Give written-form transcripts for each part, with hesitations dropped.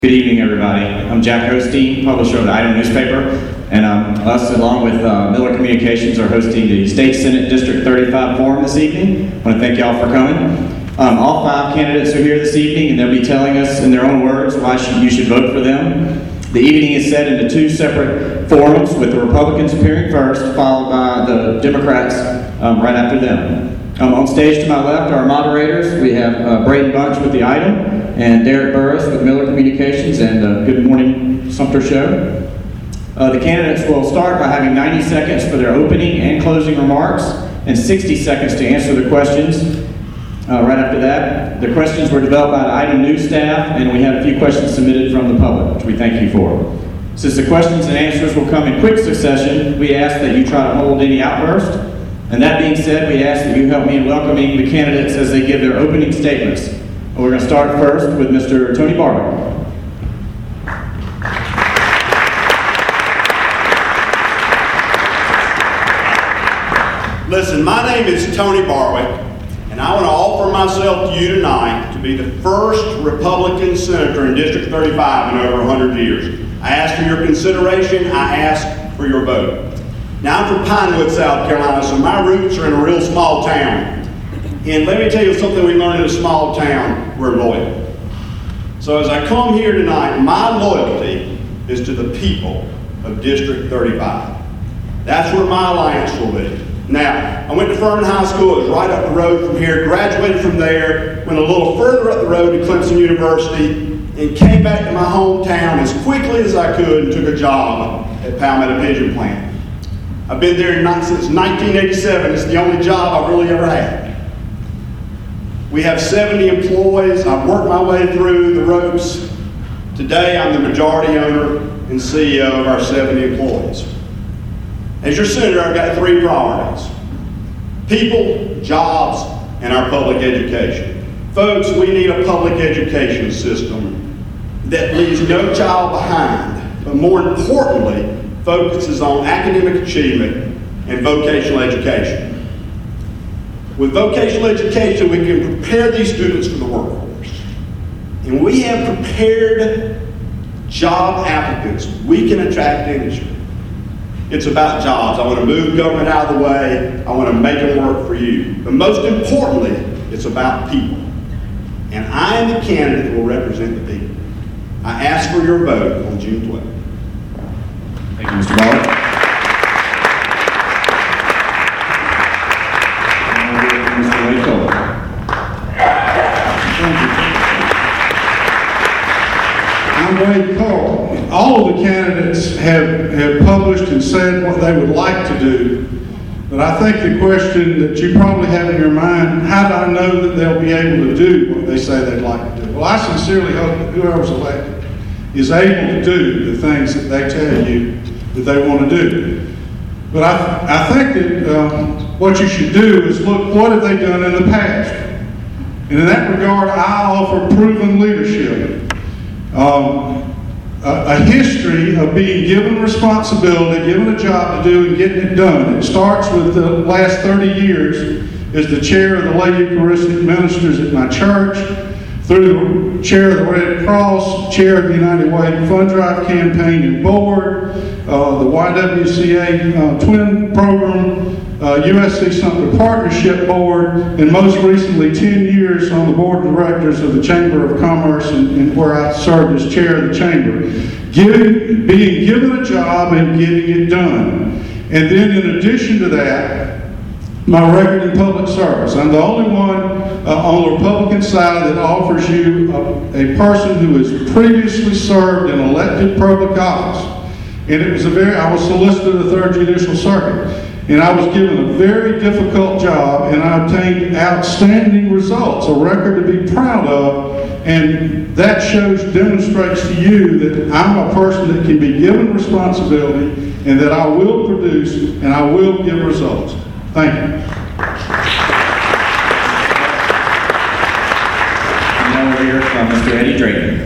Good evening, everybody. I'm Jack Osteen, publisher of the Item newspaper, and us, along with Miller Communications, are hosting the State Senate District 35 Forum this evening. I want to thank y'all for coming. All 5 candidates are here this evening, and they'll be telling us in their own words why you should vote for them. The evening is set into 2 separate forums, with the Republicans appearing first, followed by the Democrats right after them. On stage to my left are our moderators. We have Braden Bunch with the Item, and Derek Burris with Miller Communications and Good Morning Sumter Show. The candidates will start by having 90 seconds for their opening and closing remarks and 60 seconds to answer the questions. Right after that, the questions were developed by the Item news staff, and we had a few questions submitted from the public, which we thank you for. Since the questions and answers will come in quick succession, we ask that you try to hold any outburst. And that being said, we ask that you help me in welcoming the candidates as they give their opening statements. We're going to start first with Mr. Tony Barwick. Listen, my name is Tony Barwick, and I want to offer myself to you tonight to be the first Republican senator in District 35 in over 100 years. I ask for your consideration. I ask for your vote. Now, I'm from Pinewood, South Carolina, so my roots are in a real small town. And let me tell you something we learned in a small town: we're loyal. So as I come here tonight, my loyalty is to the people of District 35. That's where my alliance will be. Now, I went to Furman High School. It was right up the road from here. Graduated from there, went a little further up the road to Clemson University, and came back to my hometown as quickly as I could and took a job at Palmetto Pigeon Plant. I've been there since 1987. It's the only job I've really ever had. We have 70 employees. I've worked my way through the ropes. Today, I'm the majority owner and CEO of our 70 employees. As your senator, I've got 3 priorities: people, jobs, and our public education. Folks, we need a public education system that leaves no child behind, but more importantly, focuses on academic achievement and vocational education. With vocational education, we can prepare these students for the workforce. And we have prepared job applicants. We can attract industry. It's about jobs. I want to move government out of the way. I want to make them work for you. But most importantly, it's about people. And I am the candidate that will represent the people. I ask for your vote on June 12th. Thank you, Mr. Barwick. Mr. Wade Cole. I'm Wade Cole. All of the candidates have published and said what they would like to do, but I think the question that you probably have in your mind: how do I know that they'll be able to do what they say they'd like to do? Well, I sincerely hope that whoever's elected is able to do the things that they tell you that they want to do. But I think that what you should do is look, what have they done in the past? And in that regard, I offer proven leadership. A history of being given responsibility, given a job to do, and getting it done. It starts with the last 30 years as the chair of the Lay Eucharistic Ministers at my church, through the chair of the Red Cross, chair of the United Way Fund Drive campaign and board, the YWCA Twin Program, USC Sumter Partnership Board, and most recently 10 years on the board of directors of the Chamber of Commerce, and where I served as chair of the chamber. Being given a job and getting it done. And then in addition to that, my record in public service. I'm the only one on the Republican side that offers you a person who has previously served in elected public office. And it was I was solicited to the 3rd Judicial Circuit. And I was given a very difficult job, and I obtained outstanding results, a record to be proud of. And that demonstrates to you that I'm a person that can be given responsibility, and that I will produce and I will give results. Thank you. Now we'll hear from Mr. Eddie Drayton.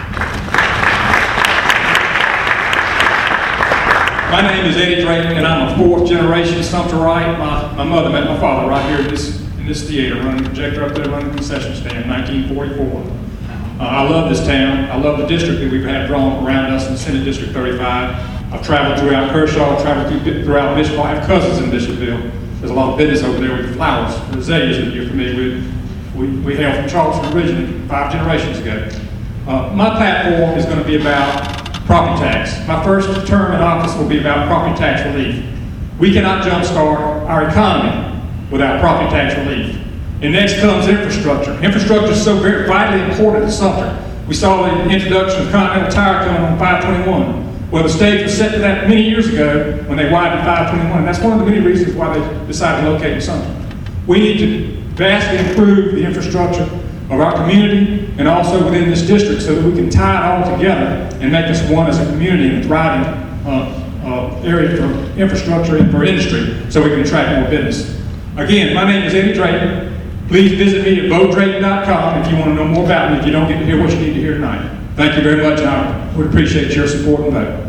My name is Eddie Drayton, and I'm a 4th generation Sumterite. My mother met my father right here in this theater, running the projector up there, running the concession stand in 1944. I love this town. I love the district that we've had drawn around us in Senate District 35. I've traveled throughout Kershaw, traveled throughout Bishopville. I have cousins in Bishopville. There's a lot of business over there with the flowers, the azaleas that you're familiar with. We hail from Charleston originally, 5 generations ago. My platform is going to be about property tax. My first term in office will be about property tax relief. We cannot jumpstart our economy without property tax relief. And next comes infrastructure. Infrastructure is so very vitally important to Sumter. We saw the introduction of Continental Tire coming on 521. Well, the stage was set to that many years ago when they widened 521. And that's one of the many reasons why they decided to locate in Sumter. We need to vastly improve the infrastructure of our community and also within this district so that we can tie it all together and make us one as a community and a thriving area for infrastructure and for industry so we can attract more business. Again, my name is Eddie Drayton. Please visit me at votedrayton.com if you want to know more about me if you don't get to hear what you need to hear tonight. Thank you very much, and I would appreciate your support and vote.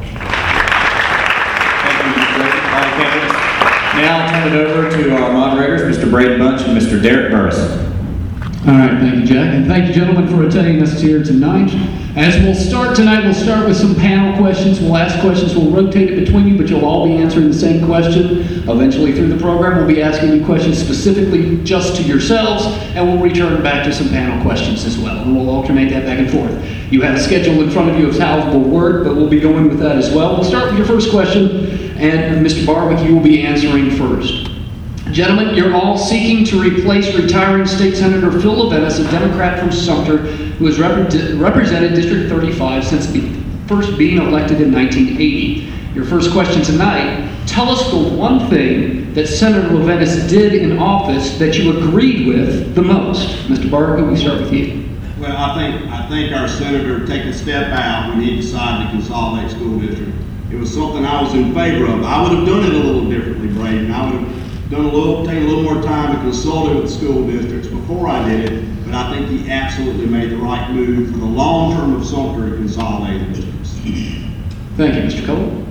Now I'll turn it over to our moderators, Mr. Braden Bunch and Mr. Derek Burris. All right, thank you, Jack, and thank you, gentlemen, for attending us here tonight. As we'll start tonight, we'll start with some panel questions. We'll ask questions, we'll rotate it between you, but you'll all be answering the same question. Eventually, through the program, we'll be asking you questions specifically just to yourselves, and we'll return back to some panel questions as well, and we'll alternate that back and forth. You have a schedule in front of you of how it will work, but we'll be going with that as well. We'll start with your first question, and Mr. Barwick, you will be answering first. Gentlemen, you're all seeking to replace retiring State Senator Phil Levenis, a Democrat from Sumter, who has represented District 35 since first being elected in 1980. Your first question tonight, tell us the one thing that Senator Levenis did in office that you agreed with the most. Mr. Barwick, we start with you. Well, I think our senator took a step out when he decided to consolidate school district. It was something I was in favor of. I would have done it a little differently, Braden. I would have taken a little more time to consult with the school districts before I did it, but I think he absolutely made the right move for the long term of Sumter to consolidate districts. Thank you, Mr. Cole.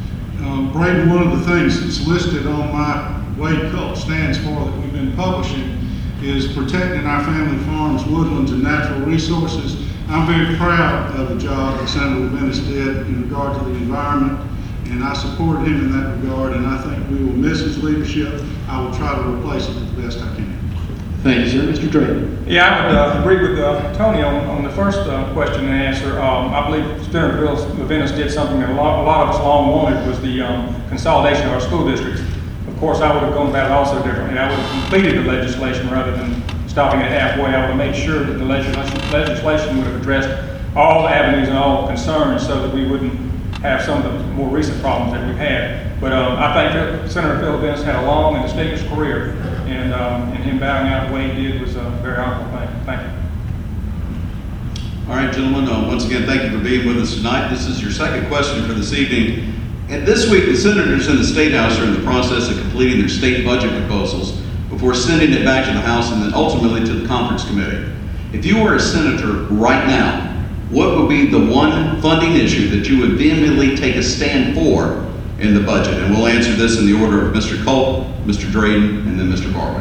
Braden, one of the things that's listed on my Wade Culp stands for that we've been publishing is protecting our family farms, woodlands, and natural resources. I'm very proud of the job that Senator Levenis did in regard to the environment, and I supported him in that regard, and I think we will miss his leadership. I will try to replace it the best I can. Thank you, sir. Mr. Drayton. Yeah, I would agree with Tony on the first question and answer. I believe Senator Phil Levenis did something that a lot of us long wanted, was the consolidation of our school districts. Of course, I would have gone about it also differently. I would have completed the legislation rather than stopping it halfway. I would have made sure that the legislation would have addressed all avenues and all concerns so that we wouldn't have some of the more recent problems that we've had. But I think Senator Phil Levenis had a long and distinguished career, and him bowing out the way he did was a very honorable thing. Thank you. All right, gentlemen, once again, thank you for being with us tonight. This is your second question for this evening. And this week, the senators in the State House are in the process of completing their state budget proposals before sending it back to the House and then ultimately to the conference committee. If you were a senator right now, what would be the one funding issue that you would vehemently take a stand for in the budget? And we'll answer this in the order of Mr. Culp, Mr. Drayton, and then Mr. Barwick.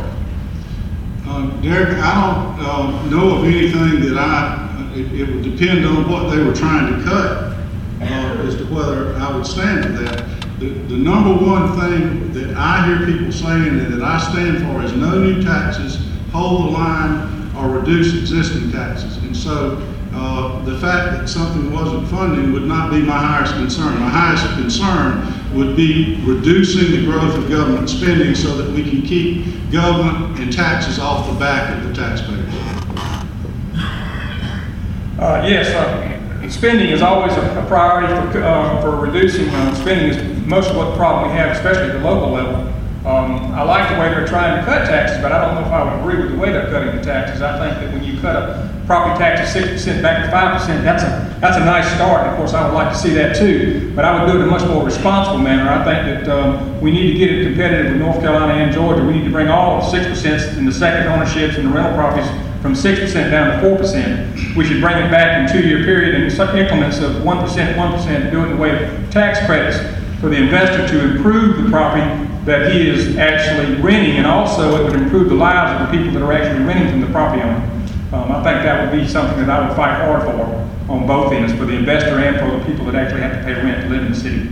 Derek, I don't know of anything that it would depend on what they were trying to cut as to whether I would stand for that. The number one thing that I hear people saying and that I stand for is no new taxes, hold the line, or reduce existing taxes. And so the fact that something wasn't funding would not be my highest concern. My highest concern would be reducing the growth of government spending so that we can keep government and taxes off the back of the taxpayers. Yes, spending is always a priority for reducing spending. Is most of what the problem we have, especially at the local level. I like the way they're trying to cut taxes, but I don't know if I would agree with the way they're cutting the taxes. I think that when you cut a property tax of 6% back to 5%, that's a nice start. And of course, I would like to see that too, but I would do it in a much more responsible manner. I think that we need to get it competitive with North Carolina and Georgia. We need to bring all 6% in the second ownerships and the rental properties from 6% down to 4%. We should bring it back in a 2-year period in increments of 1%, 1%, do it in the way of tax credits for the investor to improve the property that he is actually renting, and also it would improve the lives of the people that are actually renting from the property owner. I think that would be something that I would fight hard for on both ends, for the investor and for the people that actually have to pay rent to live in the city.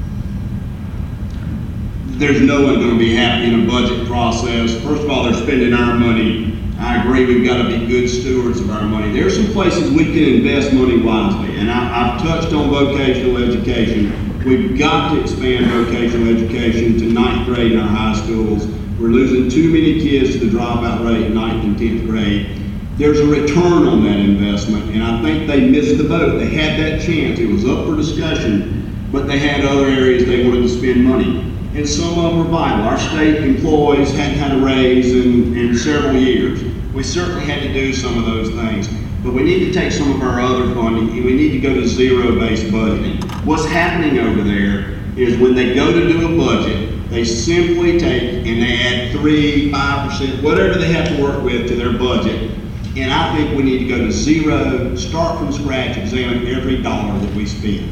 There's no one going to be happy in a budget process. First of all, they're spending our money. I agree, we've got to be good stewards of our money. There are some places we can invest money wisely, and I've touched on vocational education. We've got to expand vocational education to 9th grade in our high schools. We're losing too many kids to the dropout rate in 9th and 10th grade. There's a return on that investment, and I think they missed the boat. They had that chance. It was up for discussion, but they had other areas they wanted to spend money. And some of them were vital. Our state employees hadn't had a raise in several years. We certainly had to do some of those things. But we need to take some of our other funding and we need to go to zero-based budgeting. What's happening over there is when they go to do a budget, they simply take and they add 3%, 5%, whatever they have to work with to their budget. And I think we need to go to zero, start from scratch, examine every dollar that we spend.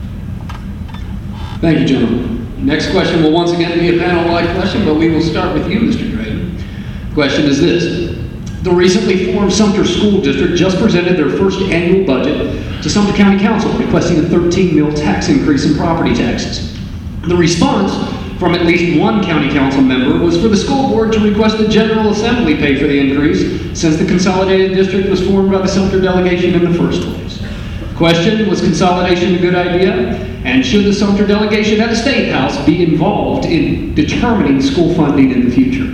Thank you, gentlemen. Next question will once again be a panel-wide question, but we will start with you, Mr. Drayton. The question is this. The recently formed Sumter School District just presented their first annual budget to Sumter County Council, requesting a 13 mil tax increase in property taxes. The response from at least one county council member was for the school board to request the General Assembly pay for the increase, since the consolidated district was formed by the Sumter delegation in the first place. Question, was consolidation a good idea? And should the Sumter delegation at the State House be involved in determining school funding in the future?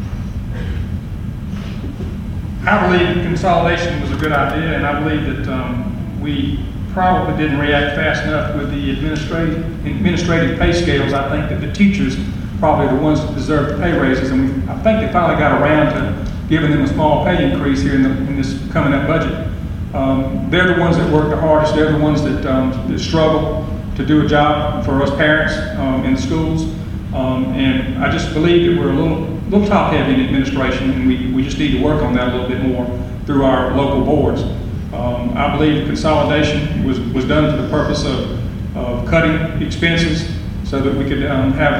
I believe consolidation was a good idea, and I believe that we probably didn't react fast enough with the administrative pay scales. I think that the teachers probably are the ones that deserve the pay raises, and I think they finally got around to giving them a small pay increase here in this coming up budget. They're the ones that work the hardest. They're the ones that struggle to do a job for us parents in the schools. And I just believe that we're a little top heavy in administration, and we just need to work on that a little bit more through our local boards. I believe consolidation was done for the purpose of cutting expenses so that we could have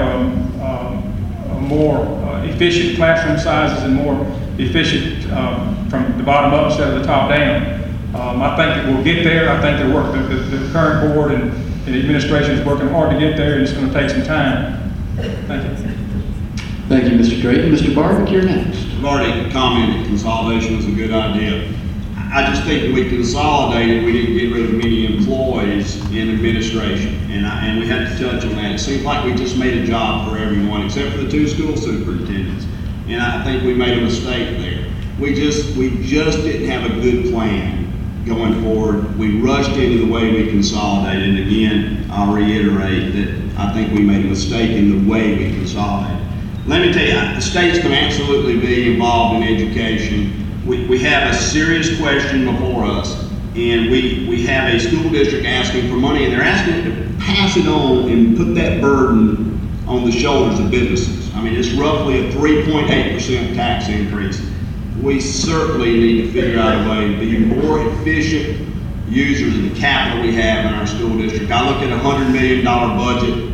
a more efficient classroom sizes and more efficient from the bottom up instead of the top down. I think that we'll get there. I think the current board and the administration is working hard to get there, and it's going to take some time. Thank you. Thank you, Mr. Drayton. Mr. Barwick, you're next. I've already commented consolidation was a good idea. I just think that we consolidated, we didn't get rid of many employees in administration, and we had to touch on that. It seems like we just made a job for everyone except for the 2 school superintendents, and I think we made a mistake there. We just didn't have a good plan going forward. We rushed into the way we consolidated, and again, I'll reiterate that I think we made a mistake in the way we consolidated. Let me tell you, the states can absolutely be involved in education. We have a serious question before us, and we have a school district asking for money, and they're asking to pass it on and put that burden on the shoulders of businesses. I mean, it's roughly a 3.8% tax increase. We certainly need to figure out a way to be more efficient users of the capital we have in our school district. I look at a $100 million budget,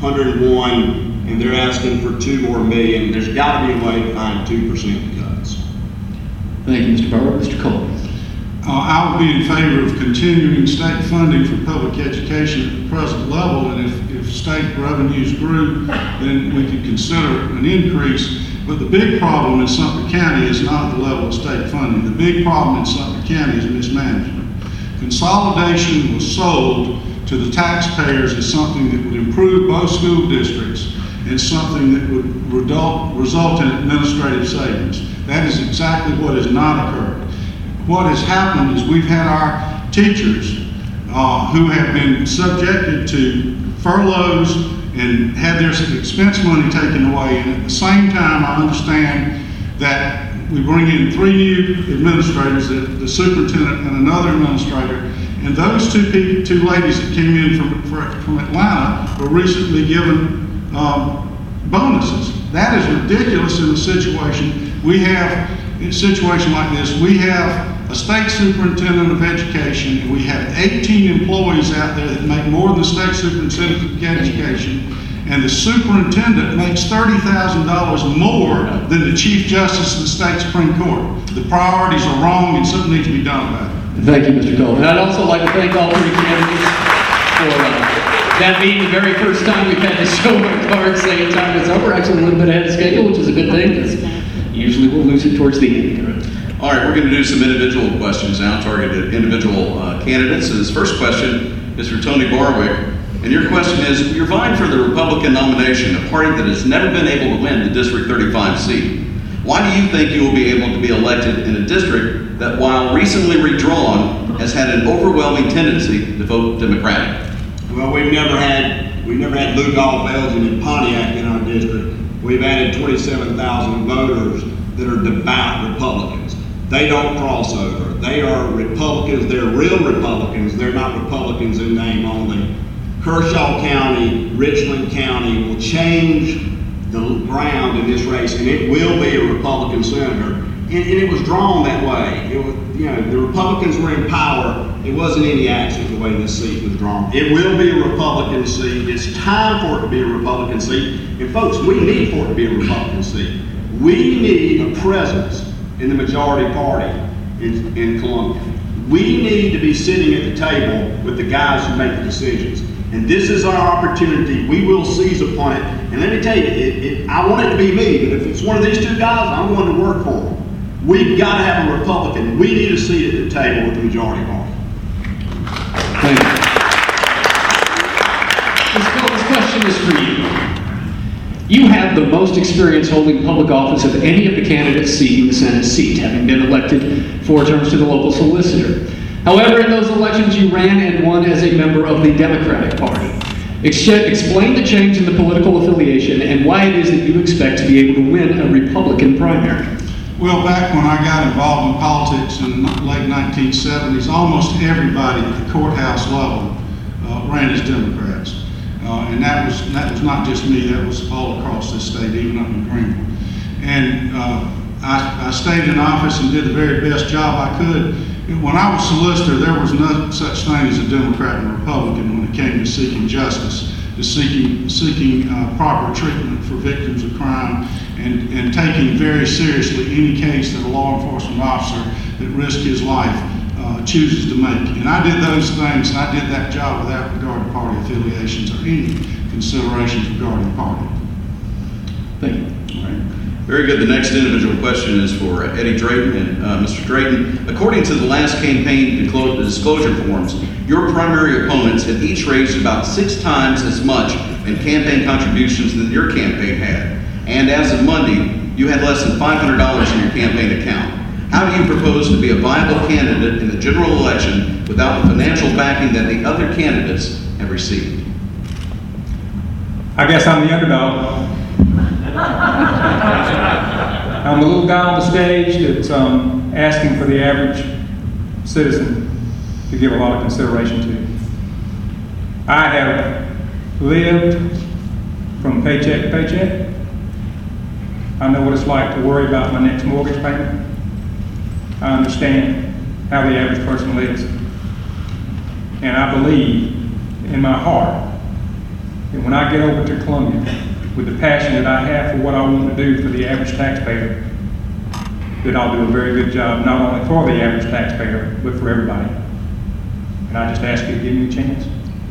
101, and they're asking for $2 more million. There's got to be a way to find 2% cuts. Thank you, Mr. Barwick. Mr. Cole. I would be in favor of continuing state funding for public education at the present level, and if state revenues grew, then we could consider an increase. But the big problem in Sumter County is not the level of state funding. The big problem in Sumter County is mismanagement. Consolidation was sold to the taxpayers as something that would improve both school districts and something that would result in administrative savings. That is exactly what has not occurred. What has happened is we've had our teachers who have been subjected to furloughs and had their expense money taken away. And at the same time, I understand that we bring in 3 new administrators, the superintendent and another administrator, and those two ladies that came in from Atlanta were recently given bonuses. That is ridiculous in a situation. We have, in a situation like this, we have a state superintendent of education, and we have 18 employees out there that make more than the state superintendent of education, and the superintendent makes $30,000 more than the Chief Justice of the State Supreme Court. The priorities are wrong and something needs to be done about it. Thank you, Mr. Cole. And I'd also like to thank all three candidates for that being the very first time we've had to show our cards saying time is up. We're actually a little bit ahead of schedule, which is a good thing, because usually we'll lose it towards the end. All right, we're going to do some individual questions now, targeted individual candidates. And this first question is for Tony Barwick. And your question is, you're vying for the Republican nomination, a party that has never been able to win the District 35 seat. Why do you think you will be able to be elected in a district that, while recently redrawn, has had an overwhelming tendency to vote Democratic? Well, we've never had Lou Golf, Belgium, and Pontiac in our district. We've added 27,000 voters that are devout Republicans. They don't cross over. They are Republicans. They're real Republicans. They're not Republicans in name only. Kershaw County, Richland County will change the ground in this race, and it will be a Republican senator. And it was drawn that way. It was, the Republicans were in power. It wasn't any accident the way this seat was drawn. It will be a Republican seat. It's time for it to be a Republican seat. And folks, we need for it to be a Republican seat. We need a presence in the majority party in Columbia. We need to be sitting at the table with the guys who make the decisions. And this is our opportunity. We will seize upon it. And let me tell you, I want it to be me, but if it's one of these two guys, I'm going to work for them. We've got to have a Republican. We need a seat at the table with the majority party. Thank you. This question is for you. You have the most experience holding public office of any of the candidates seeking the Senate seat, having been elected 4 terms to the local solicitor. However, in those elections, you ran and won as a member of the Democratic Party. Explain the change in the political affiliation and why it is that you expect to be able to win a Republican primary. Well, back when I got involved in politics in the late 1970s, almost everybody at the courthouse level ran as Democrats. And that was not just me, that was all across this state, even up in Greenville. And I stayed in office and did the very best job I could. When I was solicitor, there was no such thing as a Democrat and Republican when it came to seeking justice, to seeking proper treatment for victims of crime, and taking very seriously any case that a law enforcement officer that risked his life chooses to make. And I did those things, and I did that job without regard to party affiliations or any considerations regarding party. Thank you. All right. Very good. The next individual question is for Eddie Drayton. And Mr. Drayton, according to the last campaign disclosure forms, your primary opponents had each raised about 6 times as much in campaign contributions than your campaign had. And as of Monday, you had less than $500 in your campaign account. How do you propose to be a viable candidate in the general election without the financial backing that the other candidates have received? I guess I'm the underdog. I'm the little guy on the stage that's asking for the average citizen to give a lot of consideration to. I have lived from paycheck to paycheck. I know what it's like to worry about my next mortgage payment. I understand how the average person lives. And I believe in my heart that when I get over to Columbia with the passion that I have for what I want to do for the average taxpayer, that I'll do a very good job, not only for the average taxpayer, but for everybody. And I just ask you to give me a chance.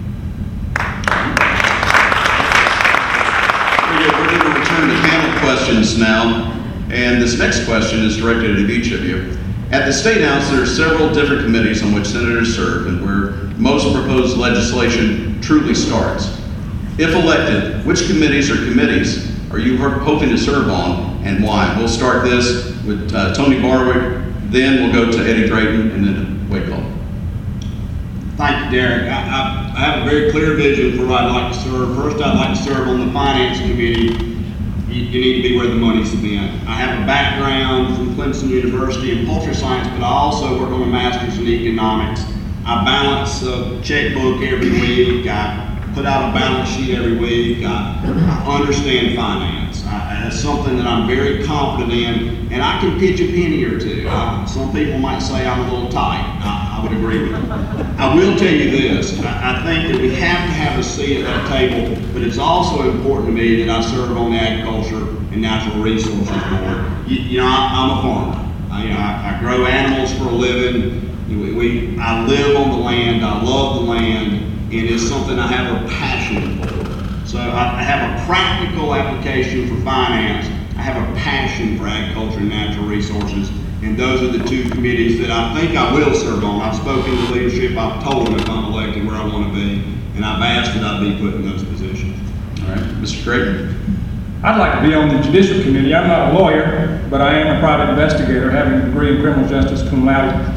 We're going to return to panel questions now. And this next question is directed at each of you. At the State House, there are several different committees on which senators serve and where most proposed legislation truly starts. If elected, which committees or committees are you hoping to serve on and why? We'll start this with Tony Barwick, then we'll go to Eddie Drayton, and then to Wade Cole. Thank you, Derek. I have a very clear vision for where I'd like to serve. First, I'd like to serve on the Finance Committee. You need to be where the money's spent. I have a background from Clemson University in poultry science, but I also work on a master's in economics. I balance a checkbook every week. I put out a balance sheet every week. I understand finance. That's something that I'm very confident in, and I can pitch a penny or two. Some people might say I'm a little tight. I I would agree with you. I will tell you this, I think that we have to have a seat at that table, but it's also important to me that I serve on the Agriculture and Natural Resources Board. I'm a farmer. I grow animals for a living. I live on the land, I love the land, and it's something I have a passion for. So I have a practical application for finance. I have a passion for agriculture and natural resources, and those are the two committees that I think I will serve on. I've spoken to leadership, I've told them if I'm elected where I want to be, and I've asked that I be put in those positions. All right, Mr. Creighton. I'd like to be on the Judicial Committee. I'm not a lawyer, but I am a private investigator, having a degree in criminal justice cum laude.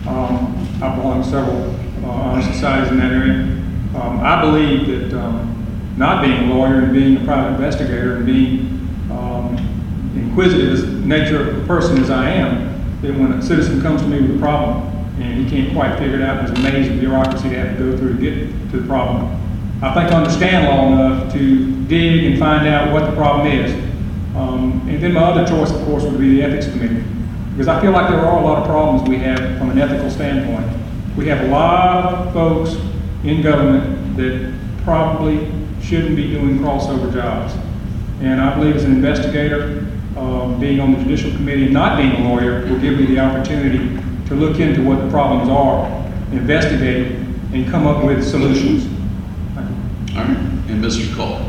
I belong to several honor societies in that area. I believe that not being a lawyer and being a private investigator and being inquisitive as nature of the person as I am, that when a citizen comes to me with a problem and he can't quite figure it out, there's a maze of bureaucracy to have to go through to get to the problem. I think I understand law enough to dig and find out what the problem is. And then my other choice, of course, would be the Ethics Committee. Because I feel like there are a lot of problems we have from an ethical standpoint. We have a lot of folks in government that probably shouldn't be doing crossover jobs. And I believe as an investigator, being on the Judicial Committee and not being a lawyer will give me the opportunity to look into what the problems are, investigate, and come up with solutions. All right, and Mr. Cole.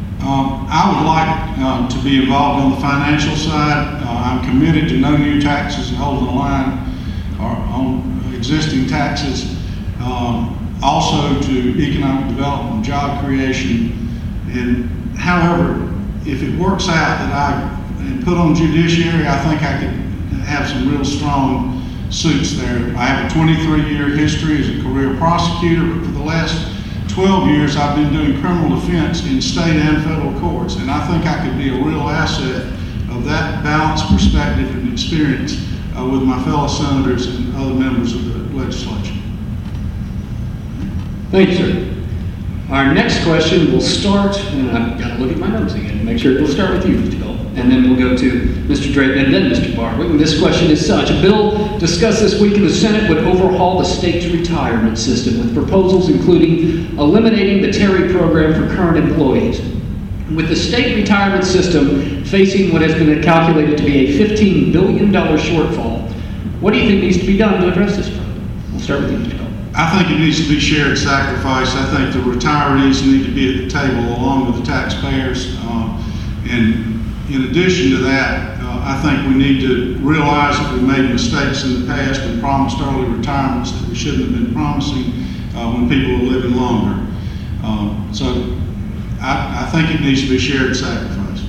I would like to be involved on the financial side. I'm committed to no new taxes and holding the line on existing taxes. Also to economic development and job creation. And however, if it works out that I am put on judiciary, I think I could have some real strong suits there. I have a 23-year history as a career prosecutor, but for the last 12 years I've been doing criminal defense in state and federal courts, and I think I could be a real asset of that balanced perspective and experience with my fellow senators and other members of the legislature. Thank you, sir. Our next question will start, and I've got to look at my notes again to make sure it'll start with you, Mr. Cole, and then we'll go to Mr. Drayton and then Mr. Barwick. And this question is such: a bill discussed this week in the Senate would overhaul the state's retirement system with proposals including eliminating the Terry program for current employees. With the state retirement system facing what has been calculated to be a $15 billion shortfall, what do you think needs to be done to address this problem? We'll start with you, Mr. Cole. I think it needs to be shared sacrifice. I think the retirees need to be at the table along with the taxpayers. And in addition to that, I think we need to realize that we made mistakes in the past and promised early retirements that we shouldn't have been promising when people were living longer. So I think it needs to be shared sacrifice.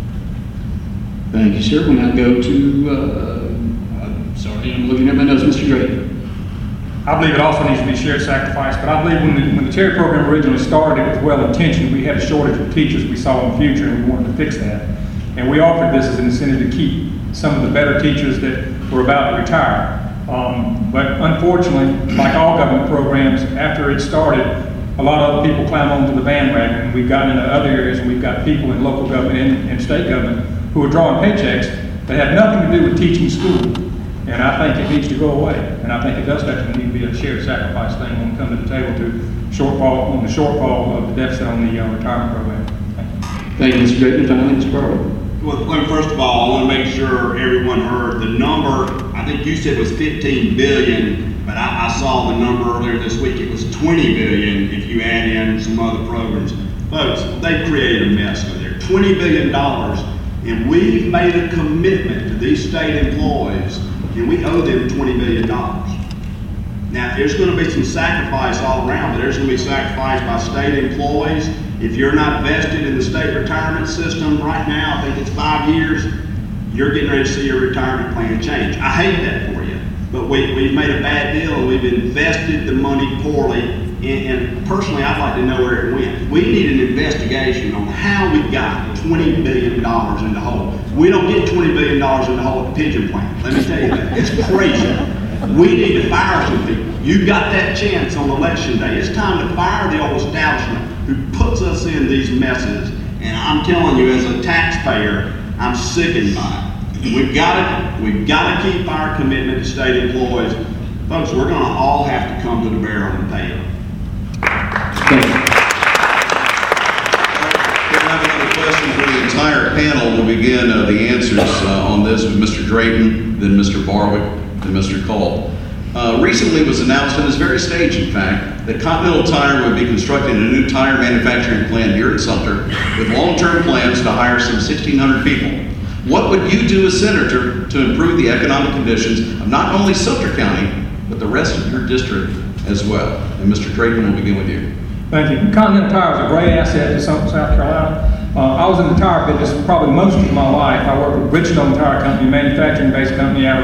Thank you, sir. We'll now go to, I'm looking at my notes, Mr. Drayton. I believe it also needs to be shared sacrifice, but I believe when the Terry program originally started, it was well-intentioned. We had a shortage of teachers we saw in the future, and we wanted to fix that. And we offered this as an incentive to keep some of the better teachers that were about to retire. But unfortunately, like all government programs, after it started, a lot of other people climb onto the bandwagon, and we've gotten into other areas, and we've got people in local government and state government who are drawing paychecks that have nothing to do with teaching school. And I think it needs to go away. And I think it does definitely need to be a shared sacrifice thing when we come to the table to the shortfall of the deficit on the retirement program. Thank you, Mr. Drayton. Finally, Mr. Barwick. Well, first of all, I want to make sure everyone heard the number. I think you said was 15 billion, but I saw the number earlier this week. It was 20 billion if you add in some other programs. Folks, they created a mess over there. $20 billion, and we've made a commitment to these state employees, and we owe them $20 billion. Now, there's going to be some sacrifice all around, but there's going to be sacrifice by state employees. If you're not vested in the state retirement system right now, I think it's 5 years, you're getting ready to see your retirement plan change. I hate that for you, but we've made a bad deal, and we've invested the money poorly, and personally, I'd like to know where it went. We need an investigation on how we got $20 billion in the hole. We don't get $20 billion in the hole at the pension plan. Let me tell you that. It's crazy. We need to fire some people. You got that chance on election day. It's time to fire the old establishment who puts us in these messes. And I'm telling you, as a taxpayer, I'm sickened by it. We've got to keep our commitment to state employees. Folks, we're gonna all have to come to the barrel and pay them. Thank you. We have another question for the entire panel. We'll begin the answers on this with Mr. Drayton, then Mr. Barwick, then Mr. Cole. Recently it was announced on this very stage, in fact, that Continental Tire would be constructing a new tire manufacturing plant here in Sumter with long-term plans to hire some 1,600 people. What would you do as senator to improve the economic conditions of not only Sumter County, but the rest of your district as well? And Mr. Drayton, we'll begin with you. Thank you. Continental Tire is a great asset to South Carolina. I was in the tire business probably most of my life. I worked with Bridgestone Tire Company, a manufacturing-based company out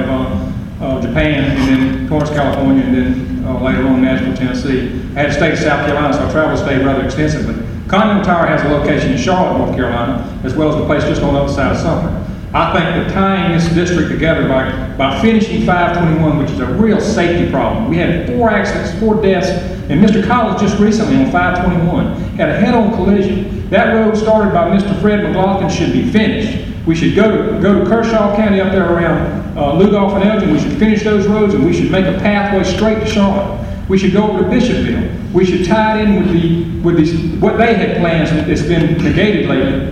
of Japan, and then Torrance, California, and then later on Nashville, Tennessee. I had to stay in South Carolina, so I traveled the state rather extensively. Continental Tire has a location in Charlotte, North Carolina, as well as the place just on the other side of Sumter. I think that tying this district together by finishing 521, which is a real safety problem. We had 4 accidents, 4 deaths, and Mr. Collins just recently on 521 had a head-on collision. That road started by Mr. Fred McLaughlin should be finished. We should go to Kershaw County up there around Lugoff and Elgin. We should finish those roads, and we should make a pathway straight to Charlotte. We should go over to Bishopville. We should tie it in with what they had plans that's been negated lately,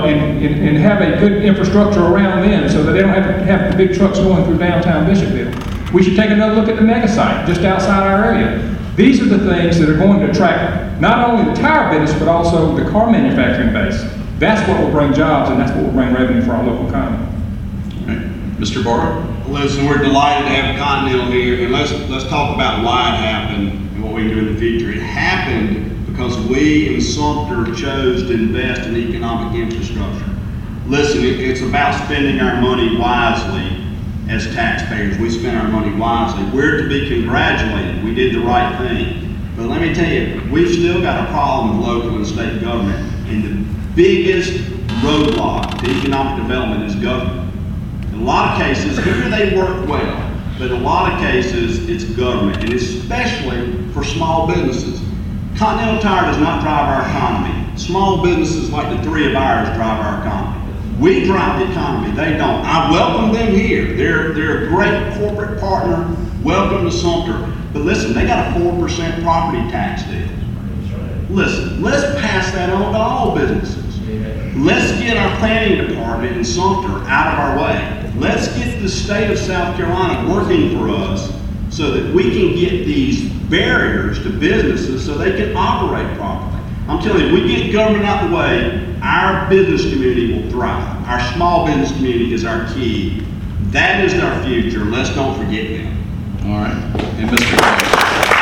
and have a good infrastructure around them so that they don't have to have the big trucks going through downtown Bishopville. We should take another look at the mega site just outside our area. These are the things that are going to attract not only the tire business, but also the car manufacturing base. That's what will bring jobs, and that's what will bring revenue for our local economy. All right. Mr. Barr? Listen, we're delighted to have Continental here, and let's talk about why it happened and what we can do in the future. It happened because we in Sumter chose to invest in economic infrastructure. Listen, it's about spending our money wisely as taxpayers. We spend our money wisely. We're to be congratulated. We did the right thing. But let me tell you, we've still got a problem with local and state government, and the biggest roadblock to economic development is government. In a lot of cases, here they work well, but in a lot of cases, it's government, and especially for small businesses. Continental Tire does not drive our economy. Small businesses like the 3 of ours drive our economy. We drive the economy, they don't. I welcome them here. They're a great corporate partner. Welcome to Sumter. But listen, they got a 4% property tax deal. Listen, let's pass that on to all businesses. Let's get our planning department in Sumter out of our way. Let's get the state of South Carolina working for us so that we can get these barriers to businesses so they can operate properly. I'm telling you, if we get government out the way, our business community will thrive. Our small business community is our key. That is our future. Let's don't forget them. All right. And Mr. Cole?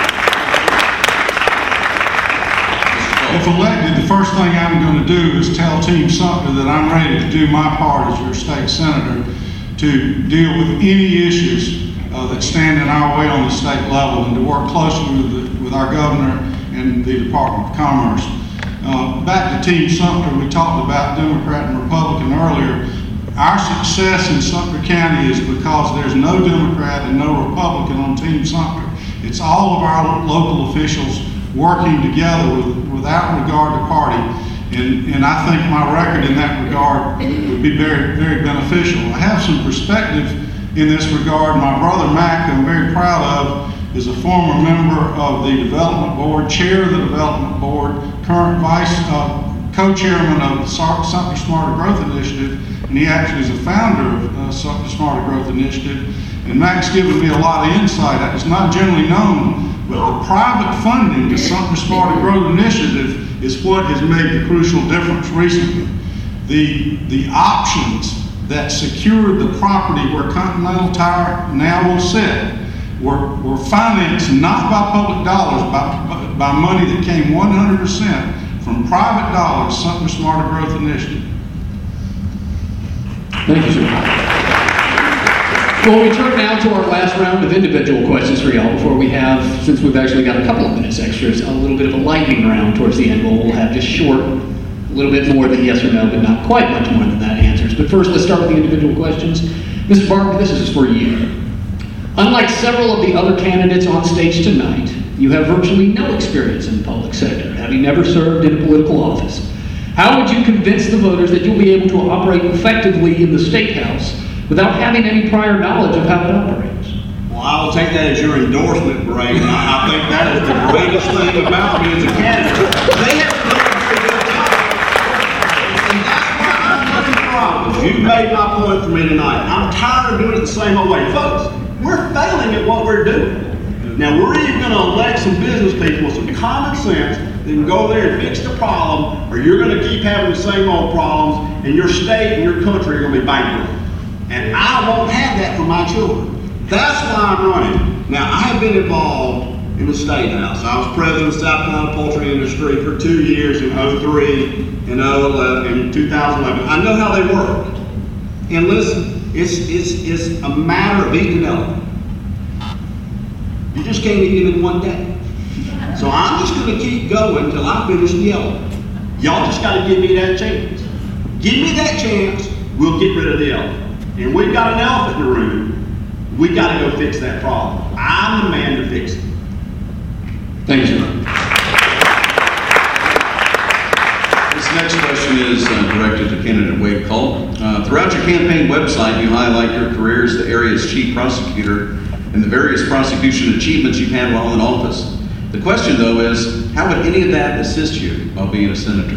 If elected, the first thing I'm going to do is tell Team Sumter that I'm ready to do my part as your state senator to deal with any issues that stand in our way on the state level and to work closely with our governor and the Department of Commerce. Back to Team Sumter, we talked about Democrat and Republican earlier. Our success in Sumter County is because there's no Democrat and no Republican on Team Sumter. It's all of our local officials working together without regard to party, and I think my record in that regard would be very, very beneficial. I have some perspective in this regard. My brother Mac, who I'm very proud of, is a former member of the Development Board, chair of the Development Board, current co-chairman of the Sumter Smarter Growth Initiative, and he actually is a founder of Sumter Smarter Growth Initiative. And Mac's given me a lot of insight. It's not generally known, but the private funding to Sumter Smarter Growth Initiative is what has made the crucial difference recently. The options that secured the property where Continental Tire now will sit were financed not by public dollars, by money that came 100% from private dollars, Sumter Smarter Growth Initiative. Thank you, sir. Well, we turn now to our last round of individual questions for y'all before we have, since we've actually got a couple of minutes extras, a little bit of a lightning round towards the end where we'll have just short, a little bit more than yes or no, but not quite much more than that answers. But first, let's start with the individual questions. Mr. Barker, this is for you. Unlike several of the other candidates on stage tonight, you have virtually no experience in the public sector, having never served in a political office. How would you convince the voters that you'll be able to operate effectively in the State House without having any prior knowledge of how it operates? Well, Well, I will take that as your endorsement, Bray. I think that is the greatest thing about me as a candidate. They have done a good job. And that's why I'm running for office. You've made my point for me tonight. I'm tired of doing it the same old way. Folks, we're failing at what we're doing. Now, we're either going to elect some business people with some common sense that can go there and fix the problem, or you're going to keep having the same old problems, and your state and your country are going to be bankrupt. And I won't have that for my children. That's why I'm running. Now, I have been involved in the State House. I was president of the South Carolina poultry industry for 2 years in 2003 and 2011. I know how they work. And listen, it's a matter of eating an elephant. You just can't eat them in one day. So I'm just going to keep going until I finish the elephant. Y'all just got to give me that chance. Give me that chance, we'll get rid of the elephant. And we've got an elephant in the room. We got to go fix that problem. I'm the man to fix it. Thank you, sir. This next question is directed to candidate Wade Culp. Throughout your campaign website, you highlight your career as the area's chief prosecutor and the various prosecution achievements you've had while in office. The question, though, is how would any of that assist you while being a senator?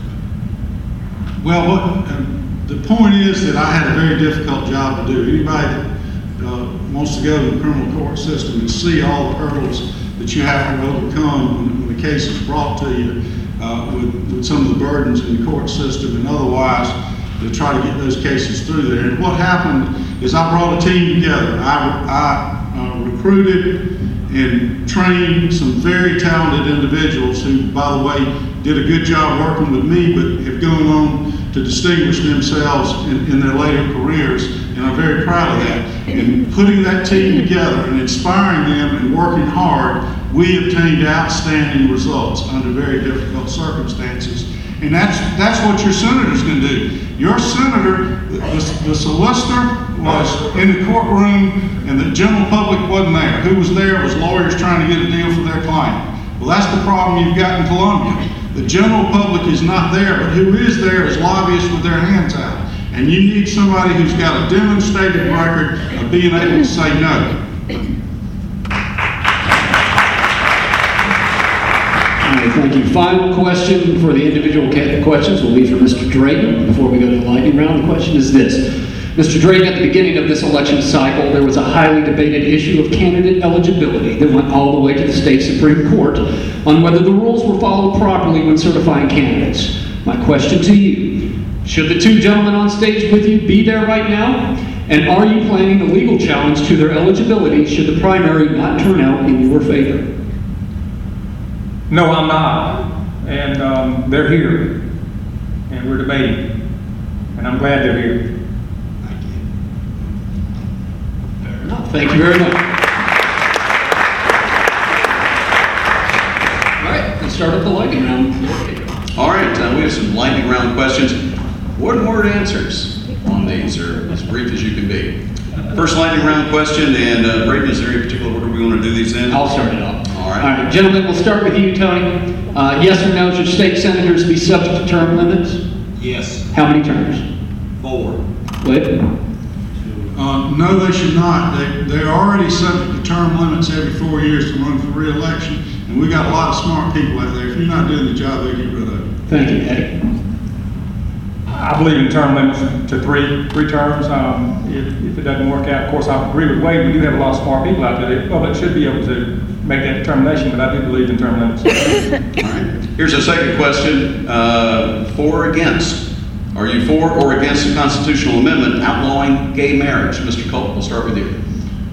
Well, the point is that I had a very difficult job to do. Anybody that wants to go to the criminal court system and see all the hurdles that you have to overcome when the case is brought to you, with some of the burdens in the court system and otherwise, to try to get those cases through there. And what happened is I brought a team together. I recruited and trained some very talented individuals who, by the way, did a good job working with me, but have gone on to distinguish themselves in their later careers, and I'm very proud of that. And putting that team together and inspiring them and working hard, we obtained outstanding results under very difficult circumstances. And that's what your senator's going to do. Your senator, the solicitor was in the courtroom and the general public wasn't there. Who was there was lawyers trying to get a deal for their client. Well, that's the problem you've got in Columbia. The general public is not there, but who is there is lobbyists with their hands out. And you need somebody who's got a demonstrated record of being able to say no. Thank you. Final question for the individual questions will be for Mr. Drayton before we go to the lightning round. The question is this. Mr. Drayton, at the beginning of this election cycle, there was a highly debated issue of candidate eligibility that went all the way to the state Supreme Court on whether the rules were followed properly when certifying candidates. My question to you, should the two gentlemen on stage with you be there right now? And are you planning a legal challenge to their eligibility should the primary not turn out in your favor? No, I'm not. And they're here. And we're debating. And I'm glad they're here. Fair enough. Thank you very much. All right, let's start up the lightning round. All right, we have some lightning round questions. One-word answers on these, or as brief as you can be. First lightning round question, and Brayden, is there any particular order we want to do these in? I'll start it off. All right. All right, gentlemen, we'll start with you, Tony. Yes or no, should state senators be subject to term limits? Yes. How many terms? 4. Wait. No, they should not. They're already subject to term limits every 4 years to run for re-election, and we got a lot of smart people out there. If you're not doing the job, they get rid of it. Thank you, Eddie. I believe in term limits to three terms. If it doesn't work out, of course, I agree with Wade. We do have a lot of smart people out there. The public should be able to make that determination, but I do believe in term limits. All right. Here's a second question. For or against? Are you for or against a constitutional amendment outlawing gay marriage? Mr. Culp, we'll start with you.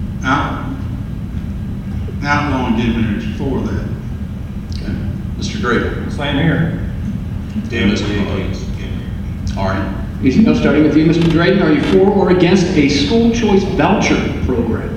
Outlawing gay marriage, for that. Okay. Mr. Drayton. Same here. Definitely against. All right. Starting with you, Mr. Drayton, are you for or against a school choice voucher program?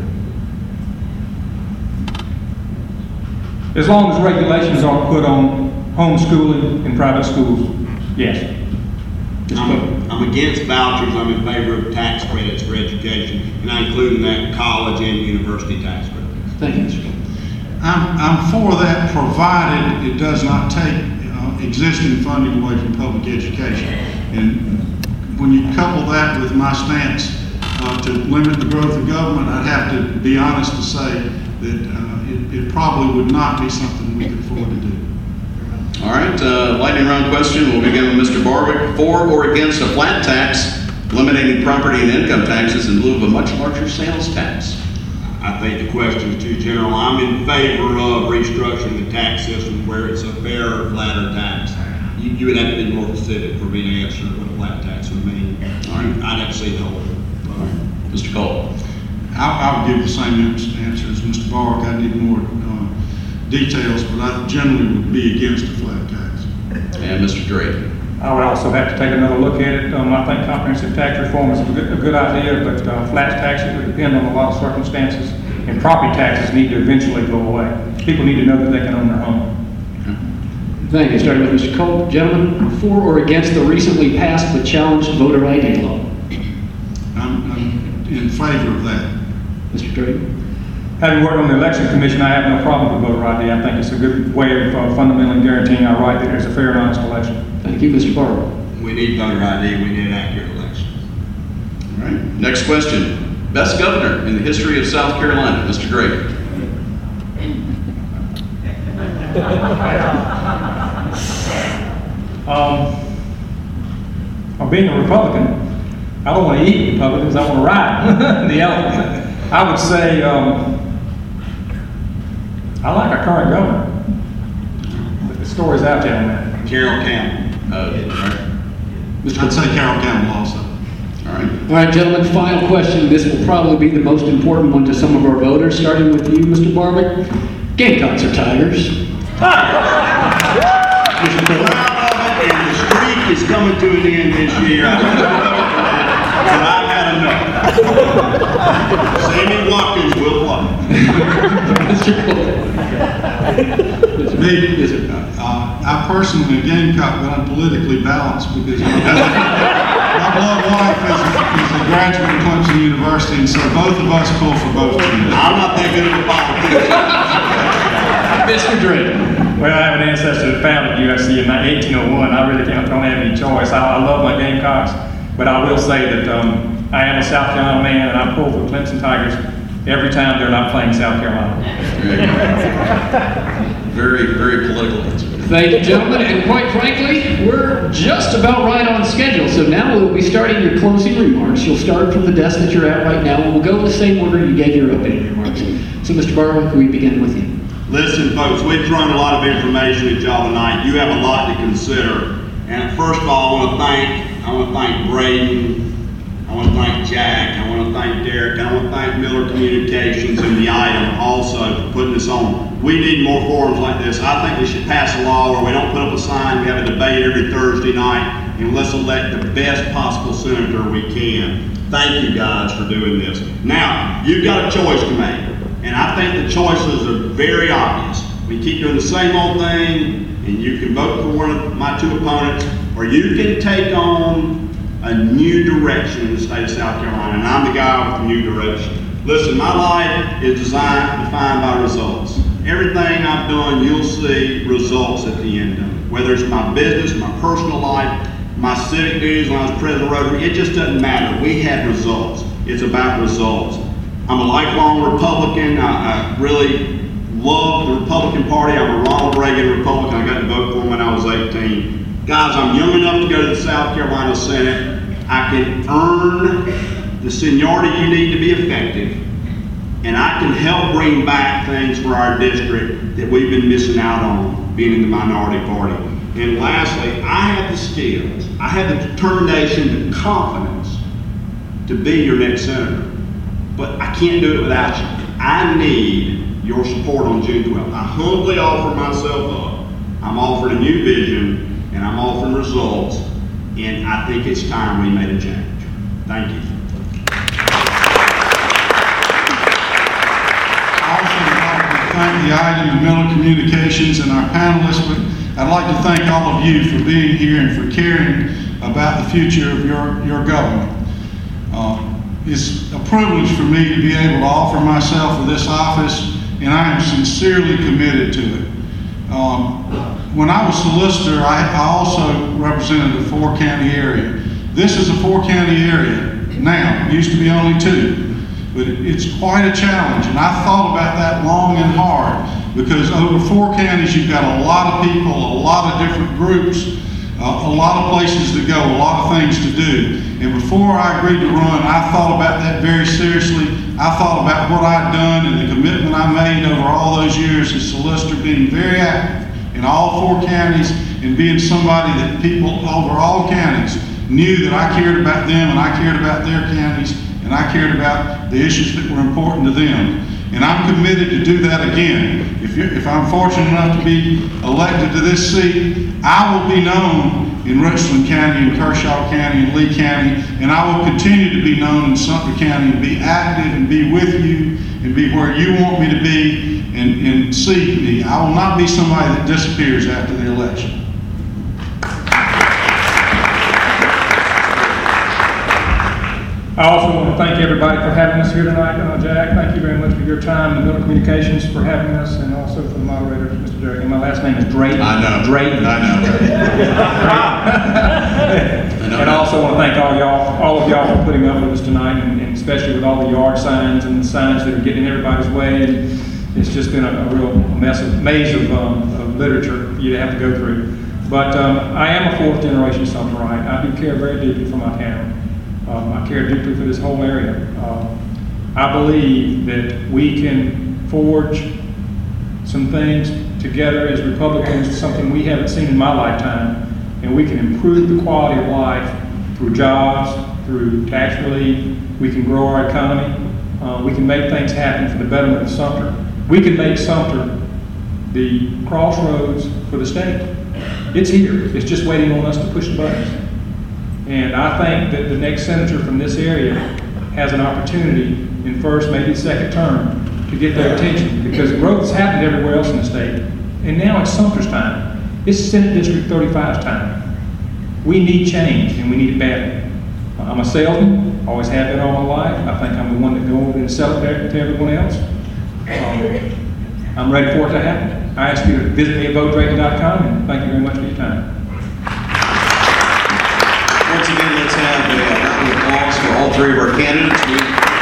As long as regulations aren't put on homeschooling in private schools, yes. I'm against vouchers. I'm in favor of tax credits for education, and I include in that college and university tax credits. Thank you, Mr. Culp. I'm for that, provided it does not take existing funding away from public education. And when you couple that with my stance to limit the growth of government, I'd have to be honest to say that it probably would not be something we could afford to do. All right, lightning round question. We'll begin with Mr. Barwick. For or against a flat tax, eliminating property and income taxes in lieu of a much larger sales tax? I think the question is too general. I'm in favor of restructuring the tax system where it's a fairer, flatter tax. You would have to be more specific for me to answer what a flat tax would mean. All right. I'd have to see the whole. Mr. Cole. I would give the same answer as Mr. Barwick. I need more details, but I generally would be against a flat tax. And Mr. Drake. I would also have to take another look at it. I think comprehensive tax reform is a good idea, but flat taxes would depend on a lot of circumstances, and property taxes need to eventually go away. People need to know that they can own their home. Thank you. Starting with Mr. Cole. Gentlemen, for or against the recently passed but challenged voter ID law? I'm in favor of that. Mr. Drake? Having worked on the election commission, I have no problem with voter ID. I think it's a good way of fundamentally guaranteeing our right that there's a fair and honest election. Thank you, Mr. Barber. We need voter ID. We need accurate elections. All right. Next question. Best governor in the history of South Carolina, Mr. Drake. Being a Republican, I don't want to eat Republicans, I want to ride the elephant. I would say, I like our current governor. But the story's out there on that. Carroll Campbell. I'd say Carroll Campbell also. All right. All right, gentlemen, final question. This will probably be the most important one to some of our voters, starting with you, Mr. Barwick. Gamecocks or Tigers? Mr. Cole. And the streak is coming to an end this year. But I've had enough. Sammy Watkins will play. Mr. Cole. I personally, a Gamecock, but I'm politically balanced because my beloved wife is a graduate of Clemson University, and so both of us pull for both teams. I'm not that good of a politician. Mr. Drake. Well, I have an ancestor that founded USC in 1801. I really don't have any choice. I love my Gamecocks, but I will say that I am a South Carolina man, and I pull for the Clemson Tigers every time they're not playing South Carolina. Very, very political answer. Thank you, gentlemen, and quite frankly, we're just about right on schedule. So now we'll be starting your closing remarks. You'll start from the desk that you're at right now, and we'll go in the same order you gave your opening remarks. So, Mr. Barwick, we begin with you. Listen, folks, we've thrown a lot of information at y'all tonight. You have a lot to consider. And first of all, I want to thank Braden. I want to thank Jack. I want to thank Derek. I want to thank Miller Communications and the item also for putting this on. We need more forums like this. I think we should pass a law where we don't put up a sign. We have a debate every Thursday night, and let's elect the best possible senator we can. Thank you guys for doing this. Now, you've got a choice to make. And I think the choices are very obvious. We keep doing the same old thing, and you can vote for one of my two opponents, or you can take on a new direction in the state of South Carolina, and I'm the guy with the new direction. Listen, my life is defined by results. Everything I've done, you'll see results at the end of it. Whether it's my business, my personal life, my civic duties when I was president of Rotary, it just doesn't matter. We have results. It's about results. I'm a lifelong Republican. I really love the Republican Party. I'm a Ronald Reagan Republican. I got to vote for him when I was 18. Guys, I'm young enough to go to the South Carolina Senate. I can earn the seniority you need to be effective, and I can help bring back things for our district that we've been missing out on being in the minority party. And lastly, I have the skills, I have the determination, the confidence to be your next senator. But I can't do it without you. I need your support on June 12th. I humbly offer myself up. I'm offering a new vision, and I'm offering results, and I think it's time we made a change. Thank you. I also would like to thank the item and Miller Communications and our panelists, but I'd like to thank all of you for being here and for caring about the future of your government. It's a privilege for me to be able to offer myself for this office, and I am sincerely committed to it. When I was solicitor, I also represented the 4-county area. This is a 4-county area, now. It used to be only 2. But it's quite a challenge, and I thought about that long and hard, because over 4 counties, you've got a lot of people, a lot of different groups, a lot of places to go, a lot of things to do. And before I agreed to run, I thought about that very seriously. I thought about what I'd done and the commitment I made over all those years as solicitor, being very active in all 4 counties and being somebody that people over all counties knew that I cared about them and I cared about their counties and I cared about the issues that were important to them. And I'm committed to do that again. If I'm fortunate enough to be elected to this seat, I will be known in Richland County and Kershaw County and Lee County, and I will continue to be known in Sumter County and be active and be with you and be where you want me to be and see me. I will not be somebody that disappears after the election. I also want to thank everybody for having us here tonight. Jack, thank you very much for your time, and Miller Communications for having us, and also for the moderator, Mr. Derrick. And my last name is Drayton. I know. Drayton. I know. And I also want to thank all of y'all for putting up with us tonight, and especially with all the yard signs and the signs that are getting in everybody's way. And it's just been a real maze of literature for you to have to go through. But I am a 4th generation Sumterite. I do care very deeply for my town. I care deeply for this whole area. I believe that we can forge some things together as Republicans, something we haven't seen in my lifetime, and we can improve the quality of life through jobs, through tax relief. We can grow our economy. We can make things happen for the betterment of Sumter. We can make Sumter the crossroads for the state. It's here. It's just waiting on us to push the buttons. And I think that the next senator from this area has an opportunity in first, maybe second term to get their attention, because growth has happened everywhere else in the state. And now it's Sumter's time. It's Senate District 35's time. We need change, and we need it badly. I'm a salesman, always have been all my life. I think I'm the one that goes over and sells it to everyone else. I'm ready for it to happen. I ask you to visit me at votedrayton.com, and thank you very much for your time. Once again, let's have a round of applause for all 3 of our candidates.